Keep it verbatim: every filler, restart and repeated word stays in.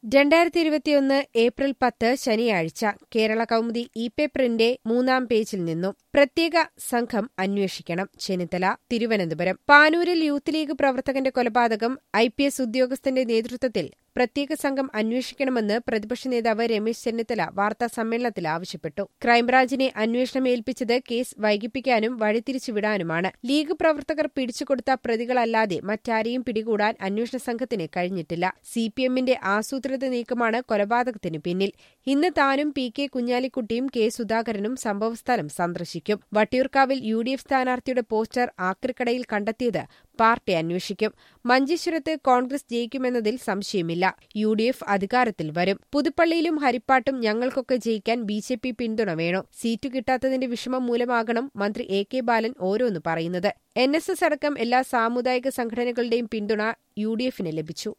രണ്ടായിരത്തി ഇരുപത്തിയൊന്ന് ഏപ്രിൽ പത്ത് ശനിയാഴ്ച കേരള കൗമുദി ഇ പേപ്പറിന്റെ മൂന്നാം പേജിൽ നിന്നും പ്രത്യേക സംഘം അന്വേഷിക്കണം ചെന്നിത്തല തിരുവനന്തപുരം പാനൂരിൽ യൂത്ത് ലീഗ് പ്രവർത്തകന്റെ കൊലപാതകം ഐ പി എസ് ഉദ്യോഗസ്ഥന്റെ നേതൃത്വത്തിൽ പ്രത്യേക സംഘം അന്വേഷിക്കണമെന്ന് പ്രതിപക്ഷ നേതാവ് രമേശ് ചെന്നിത്തല വാർത്താസമ്മേളനത്തിൽ ആവശ്യപ്പെട്ടു. ക്രൈംബ്രാഞ്ചിനെ അന്വേഷണം ഏൽപ്പിച്ചത് കേസ് വൈകിപ്പിക്കാനും വഴിതിരിച്ചുവിടാനുമാണ്. ലീഗ് പ്രവർത്തകർ പിടിച്ചുകൊടുത്ത പ്രതികളല്ലാതെ മറ്റാരെയും പിടികൂടാൻ അന്വേഷണ സംഘത്തിന് കഴിഞ്ഞിട്ടില്ല. സിപിഎമ്മിന്റെ ആസൂത്രിത നീക്കമാണ് കൊലപാതകത്തിന് പിന്നിൽ. ഇന്ന് താനും പി കെ കുഞ്ഞാലിക്കുട്ടിയും കെ സുധാകരനും സംഭവസ്ഥലം സന്ദർശിക്കും. വട്ടിയൂർക്കാവിൽ യു ഡി എഫ് സ്ഥാനാർത്ഥിയുടെ പോസ്റ്റർ ആക്രിക്കടയിൽ കണ്ടെത്തിയത് പാർട്ടി അന്വേഷിക്കും. മഞ്ചേശ്വരത്ത് കോൺഗ്രസ് ജയിക്കുമെന്നതിൽ സംശയമില്ല. യു ഡി എഫ് അധികാരത്തിൽ വരും. പുതുപ്പള്ളിയിലും ഹരിപ്പാട്ടും ഞങ്ങൾക്കൊക്കെ ജയിക്കാൻ ബി ജെ പി പിന്തുണ വേണോ? സീറ്റു കിട്ടാത്തതിന്റെ വിഷമം മൂലമാകണം മന്ത്രി എ കെ ബാലൻ ഓരോന്ന് പറയുന്നത്. എൻ എസ് എസ് അടക്കം എല്ലാ സാമുദായിക സംഘടനകളുടെയും പിന്തുണ യു ഡി എഫിന് ലഭിച്ചു.